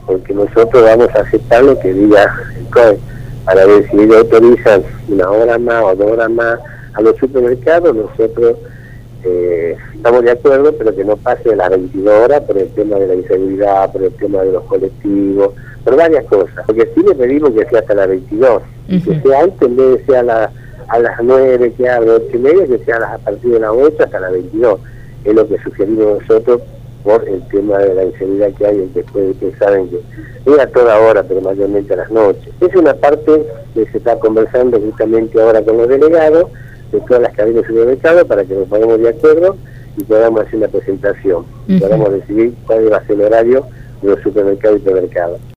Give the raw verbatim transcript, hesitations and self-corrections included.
porque nosotros vamos a aceptar lo que diga el C O E, para ver si ellos autorizan una hora más o dos horas más a los supermercados. Nosotros eh, estamos de acuerdo, pero que no pase de las veintidós horas por el tema de la inseguridad, por el tema de los colectivos, por varias cosas. Porque sí le pedimos que sea hasta las veintidós, uh-huh. que sea antes, en vez de ser a, la, a las nueve, que a las ocho y media, que sea a, las, a partir de las ocho hasta las veintidós. Es lo que sugerimos nosotros por el tema de la inseguridad que hay, después que saben que es a toda hora, pero mayormente a las noches. Es una parte que se está conversando justamente ahora con los delegados de todas las cadenas de supermercados para que nos pongamos de acuerdo y podamos hacer una presentación, uh-huh. podamos decidir cuál va a ser el horario de los supermercados y supermercados.